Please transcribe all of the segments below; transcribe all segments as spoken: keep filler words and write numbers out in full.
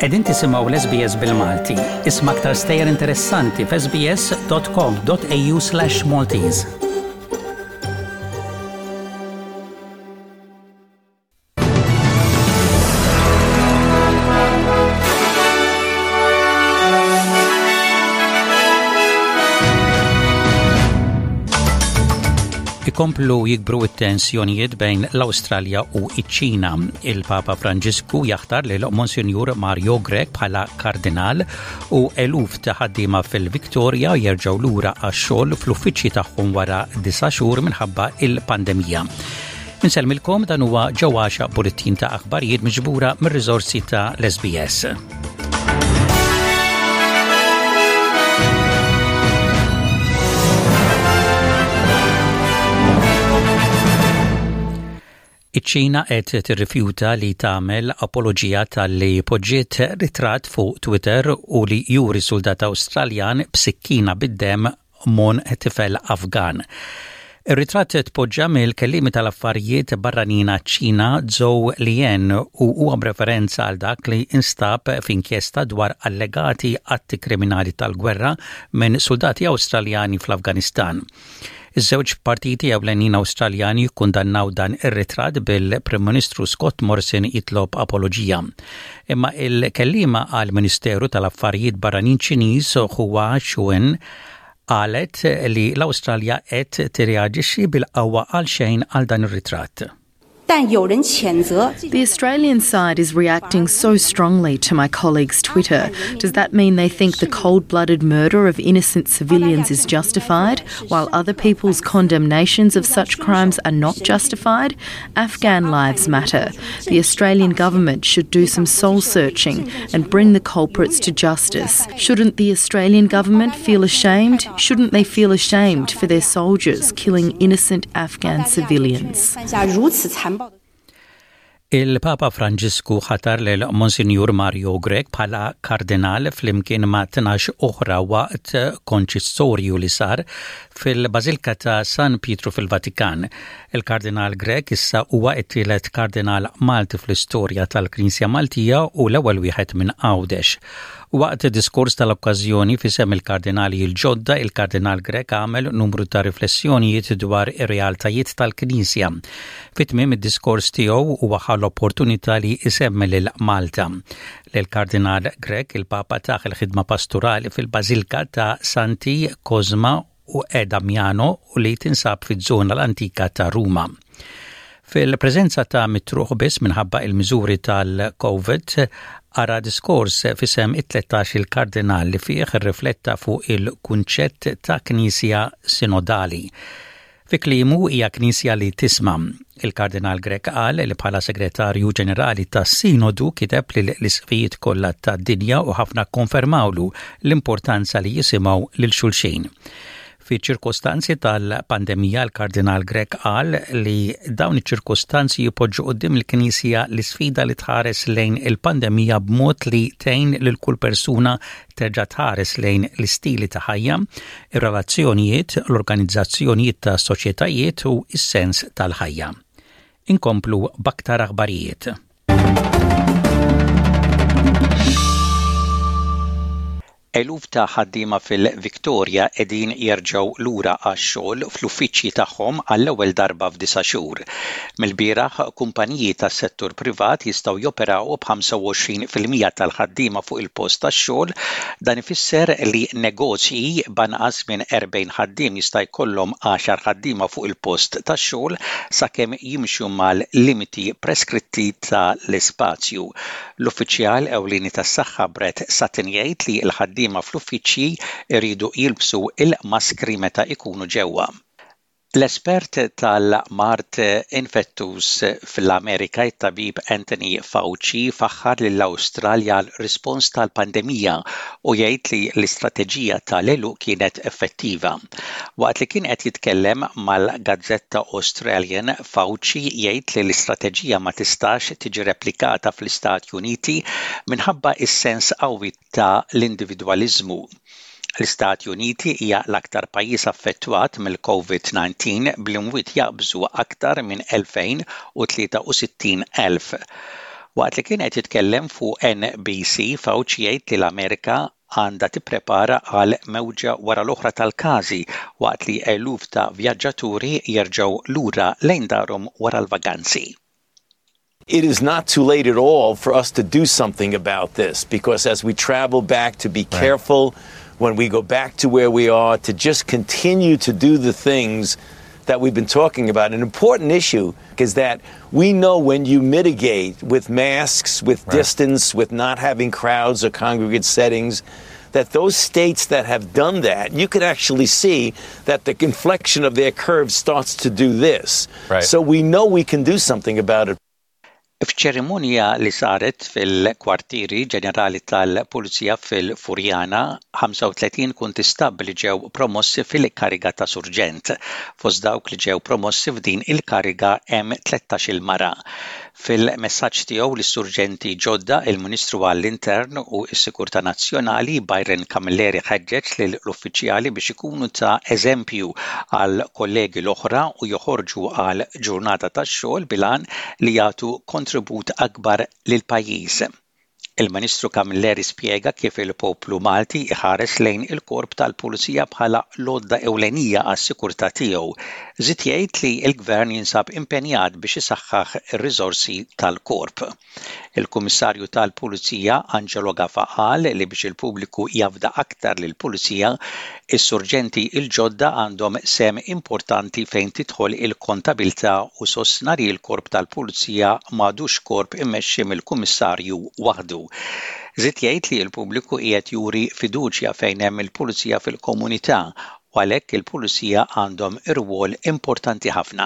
Qegħdin tisimgħu l-S B S bil-Malti. Isma' aktar stejjer interessanti f s b s dot com dot a u slash Maltese. Ikomplu jikbru it-tensjonijiet bejn l-Awstralja u iċ-Ċina. Il-Papa Franġisku jaħtar lil Monsinjur Mario Grech bħala kardinal u eluf ta' ħaddiema fil-Viktorja jerġgħu lura għax-xogħol fl-uffiċċji tagħhom wara disa' xhur minħabba il-pandemija. Inselmilkom dan huwa ġewwaxa bulettin ta' aħbarijiet miġbura mir-riżorsi ta' l-S B S. Iċ-Ċina qed tirrifjuta li tagħmel apoloġija tal-li poġġiet ritratt fuq Twitter u li juri soldat Awstraljan b'sikkina bid-demm mon tifel Afgan. Ir-ritratt tpoġġa mill-kelliem tal-affarijiet barranina ċina Zhou Liyan u huwa b'referenza għal dak li instab f'inkjesta dwar allegati atti kriminali tal-gwerra minn soldati Awstraljani fl-Afganistan. Iż-żewġ partiti ewlenin Awstraljani kundannaw dan ir-ritratt bil-Prim Ministru Scott Morrison jitlob apoloġija. Imma il-kellima għall-Ministeru tal-Affarijiet Barranin Ċiniż Hua Chunying qalet li l-Awstralja qed tirreaġixxi bil-qawwa għal xejn għal dan ir-ritratt. The Australian side is reacting so strongly to my colleague's Twitter. Does that mean they think the cold-blooded murder of innocent civilians is justified, while other people's condemnations of such crimes are not justified? Afghan lives matter. The Australian government should do some soul-searching and bring the culprits to justice. Shouldn't the Australian government feel ashamed? Shouldn't they feel ashamed for their soldiers killing innocent Afghan civilians? Il-Papa Franġisku ħatar lil Monsinjur Mario Grech bħala kardinal flimkien ma' tnax oħra waqt konċistorju li sar fil-Bażilika ta' San Pietru fil-Vatikan. Il-Kardinal Grech issa huwa t-tielet kardinal Malti fl-istorja tal-Knisja Maltija u l-ewwel wieħed minn Għawdex. Waqt diskors tal-okkażjoni fisem il-kardinali l-ġodda, il-Kardinal Grech għamel numru ta' riflessjonijiet dwar ir-realtajiet tal-Knisja. Fit-tmiem id-diskors tiegħu huwa ħal opportunità li isemmi lil Malta. Lil-Kardinal Grech il-Papa taħ il-ħidma pastorali fil-Bażilika ta' Santi Cosma u Damiano u li tinsab fiż-żona l-antika ta' Ruma. Fil-preżenza ta' mitruħ biss minħabba il-miżuri tal-COVID ara diskors fisem it-tlettax il-kardinal li fih irrifletta fuq il-kunċett ta' Knisja sinodali. Fi kliemu hija Knisja li tisma'. Il-Kardinal Grech qal li bħala Segretarju Ġenerali tas-Sinodu kiteb li l-isfijiet kollha tad-dinja u ħafna konfermawlu l-importanza li jisimgħu lil xulxin. Fi ċirkostanzi tal-pandemija l-Kardinal Grech qal li dawn iċ-ċirkostanzi jipoġġu quddiem il-Knisja l-isfida li tħares lejn il-pandemija b'mod li tgħin lil kull persuna terġa' tħares lejn l-istili ta' ħajja, ir-relazzjonijiet, l-organizzazzjonijiet ta' soċjetajiet u s-sens tal-ħajja. Inkomplu b'aktar aħbarijiet. Eluf ta' ħaddiema fil-Viktorja qegħdin jerġgħu lura għax-xogħol fl-uffiċċji tagħhom għall-ewwel darba f'disa' xhur. Mill-bieraħ kumpaniji tas-settur privat jistgħu joperaw b'ħamsa u għoxrin fil-mija tal-ħaddiema fuq il-post tax-xogħol. Dan ifisser li negozji b'anqas minn erbgħin ħaddiem jista' jkollhom għaxar ħaddiema fuq il-post tax-xogħol sakemm jimxu mal-limiti preskritti tal-ispazju. L-uffiċjal ewlieni tas-saħħa Brett Sutton jgħid li l-ħaddiem ma fl-uffiċċji iridu jilbsu il-maskri meta ikunu ġewwa. L-espert tal-mart infettus fl-Amerika, it-tabib Anthony Fauci, faħħar lill-Awstralja l-rispons tal-pandemija u jgħid li l-istrateġija tal-għeluq kienet effettiva. Waqt li kien qed jitkellem mal-Gazzetta Australian, Fauci jgħid li l-istrateġija ma tistax tiġi replikata fl-Istati Uniti minħabba is-sens qawwi ta' l-individwaliżmu. L-Istati Uniti hija l-aktar pajjiż affettwat mill-COVID nineteen bl-imwiet jaqbżu aktar minn elfejn u tlieta u sittin elf. Waqt li kien qed jitkellem fuq N B C, Fauci jgħid li l-Amerika għandha tipprepara għal mewġa wara l-oħra tal-każi waqt li eluf ta' vjaġġaturi jerġgħu lura lejn darhom wara l-vaganzi. It is not too late at all for us to do something about this, because as we travel back, to be careful when we go back to where we are, to just continue to do the things that we've been talking about. An important issue is that we know when you mitigate with masks, with right. distance, with not having crowds or congregate settings, that those states that have done that, you could actually see that the inflection of their curve starts to do this. Right. So we know we can do something about it. F'ċerimonja li saret fil-kwartieri ġenerali tal-Pulizija fil-Furjana, ħamsa u tletin kuntistabli li ġew promossi fil-kariga ta' surġent. Fost dawk li ġew promossi f'din il-kariga hemm tlettax-il mara. Fil-messaġġ tiegħu lis-surġenti ġodda, il-Ministru għall-Intern u s-Sikurtà Nazzjonali Byron Camilleri ħeġġeġ lill-uffiċjali biex ikunu ta' eżempju għal kollegi l-oħra u joħorġu għal ġurnata tax-xogħol bilan li jagħtu kontribut akbar lill-pajjiż. Il-Ministru Camilleri spjega kif il-poplu Malti iħares lejn il-korp tal-Pulizija bħala lodda ewlenija għas-sikurtà tiegħu. Żied jgħid li l-Gvern jinsab impenjat biex isaħħaħ ir-riżorsi tal-korp. Il-Kummissarju tal-Pulizija Angelo Gaffa qal li biex il-pubbliku jafda aktar lill-Pulizija, is-surġenti il-ġodda għandhom sem importanti fejn tidħol il-kontabilità u sostnari l-korp tal-Pulizija m'għadux korp immexxi mill-Kummissarju waħdu. Żied jgħid li l-pubbliku qiegħed juri fiduċja fejn hemm il-pulizija fil-komunità u għalhekk il-pulizija għandhom irwol importanti ħafna.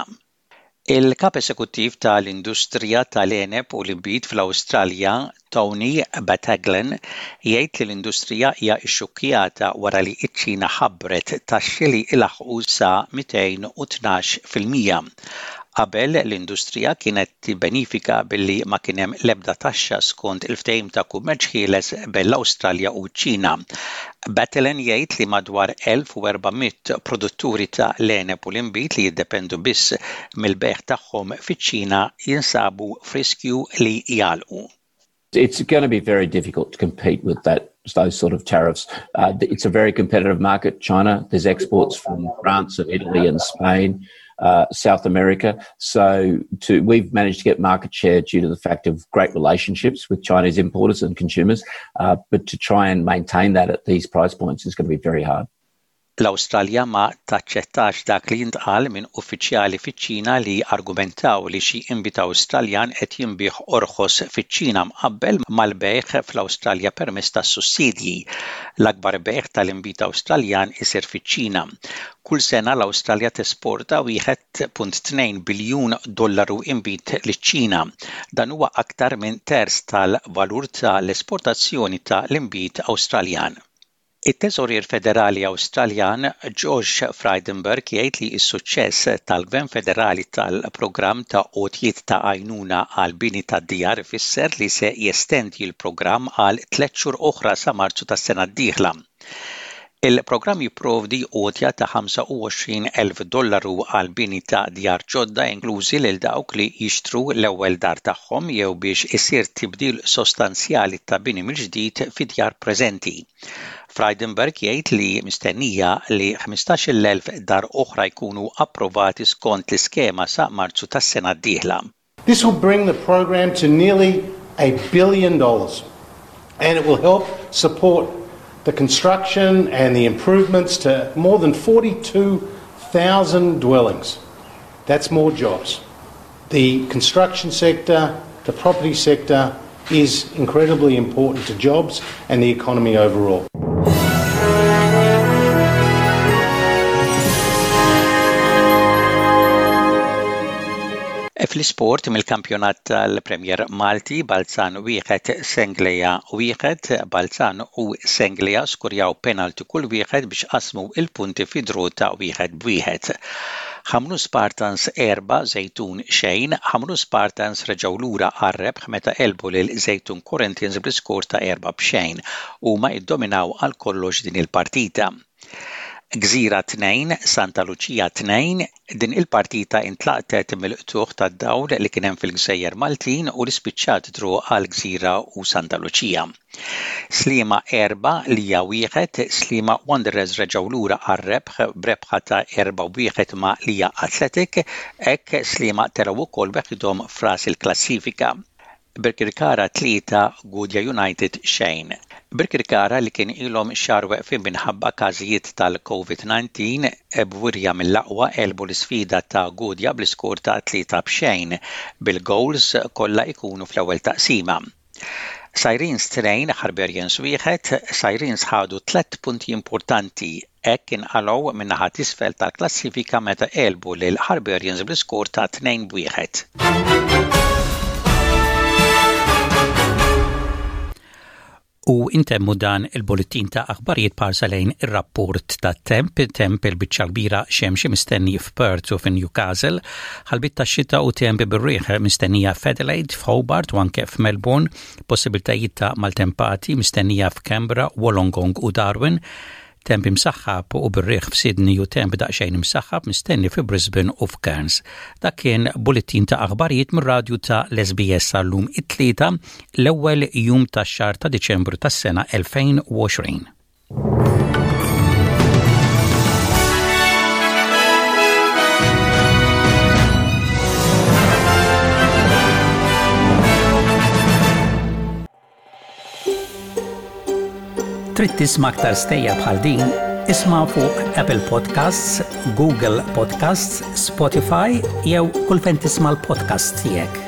Il-kap eżekuttiv tal-Industrija tal-Enep u l-Inbit fl-Awstralja, Tony Battaglan, jgħid li l-industrija hija xxukkjata wara li ċ-Ċina ħabbret taxxi li ilaħqu sa mئتين واثناعش fil-mija. Qabel l-industrija kienet tibbenifika billi ma kien hemm l-ebda taxxa skont il-ftehim ta' kummerċ ħieles bejn l-Awstralja u ċ-Ċina. Battaglan jgħid li madwar elf u erba'miet produtturi ta' l-enep u l-inbit li jiddependu biss mill-beħ tagħhom fiċ-Ċina jinsabu f'riskju li jgħalqu. It's going to be very difficult to compete with that those sort of tariffs. Uh, it's a very competitive market, China. There's exports from France and Italy and Spain. Uh, South America. So to, we've managed to get market share due to the fact of great relationships with Chinese importers and consumers, uh, but to try and maintain that at these price points is going to be very hard. L-Awstralja ma taċċettax dak li jintqal minn uffiċjali fiċ-Ċina li argumentaw li xi inbit Awstraljan qed jinbih orħos fiċ-Ċina mqabbel mal-bejħ fl-Awstralja permezz tas-sussidji. L-akbar bejħ tal-inbit Awstraljan isir fiċ-Ċina. Kull sena l-Awstralja tesporta wieħed punt tnejn biljun dollaru inbit liċ-Ċina. Dan huwa aktar minn terz tal-valur tal-esportazzjoni tal-inbit Awstraljan. Il-Teżorier Federali Awstraljan George Frydenberg jgħid li s-suċċess tal-Gvern Federali tal-programm ta' għotjiet ta' għajnuna għal bini tad-djar ifisser li se jestendi l-programm għal tliet xhur oħra sa Marzu tas-sena d-dieħla. Il-programm jipprovdi għotja ta' ħamsa u għoxrin elf dollaru għal bini ta' djar ġodda inklużi lil dawk li jixtru l-ewwel dar tagħhom jew biex isir tibdil sostanzjali ta' bini mill-ġdid fi djar preżenti. Frydenberg jgħid li mistennija li ħmistax-il elf dar oħra jkunu approvati skont l-iskema sa Marzu tas-sena d-dieħla. This will bring the program to nearly a billion dollars and it will help support the construction and the improvements to more than forty-two thousand dwellings. That's more jobs. The construction sector, the property sector is incredibly important to jobs and the economy overall. Fl-isport mill-kampjonat tal-Premier Malti, Balzan wieħed Sengleja wieħed, Balzan u Sengleja skurjaw penalti kull wieħed biex qasmu il-punti fi dru ta' wieħed b'wieħed. Ħamru Spartans erba' Zejtun xejn, ħamru Spartans reġgħu lura għar-rebħ meta qelbu lil Zejtun Corinthians bl-iskor ta' erba' b'xejn huma iddominaw għal kollox din il-partita. Gżira tnejn, Santa Lucia tnejn, din il-partita intlaqtet mill-qtuħ tad-dawl li kien hemm fil-Gżejjer Maltin u li spiċċat tru għal Gżira u Santa Lucia. Slima erba li hija wieħed, Slima Wanderers reġgħu lura għar-rebħ b'rebħa ta' erba' wieħed ma' Lija Athletic, hekk Slima teraw ukoll weħidhom f'ras il-klassifika. Birkirkara tlieta, Gudja United xejn. Birkirkara li kien ilhom xahar weqfin minħabba każijiet tal-COVID nineteen b'wirja mill-aqwa elbu l-isfida ta' Gudja bl-iskor ta' tlieta b'xejn bil-goals kollha jkunu fl-ewwel taqsima. Sirens tnejn, Harberians wieħed, Sirens ħadu tliet punti importanti hekk inqalgħu min-naħa t'isfel tal-klassifika meta qelbu lil Harberians bl-iskor ta' tnejn b'wieħed. U intemmu dan il-bulletin ta' aħbarijiet parsa lejn ir-rapport ta' temp, temp il-biċċa kbira xemxi mistenni f'Perth u f'Newcastle, ħalbit ta' xita u temp bir-riħ mistennija f'Adelaide, f'Hobart u anke f'Melbourne, possibiltajiet ta' maltempati mistennija f'Canberra, Wollongong u Darwin, temp imsaħħab u bir-riħ f'Sydney u temp daqsxejn imsaħħab mistenni fi Brisbane u f'Cairns. Dak kien bulletin ta' aħbarijiet mir-radju ta' l-S B S għallum it-tlieta l-ewwel jum tax-xahar ta' Diċembru tas-sena twenty twenty. Trid tisma' aktar stejja bħal din, isma' fuq Apple Podcasts, Google Podcasts, Spotify jew kull fejn tisma' l-podcast tiegħek.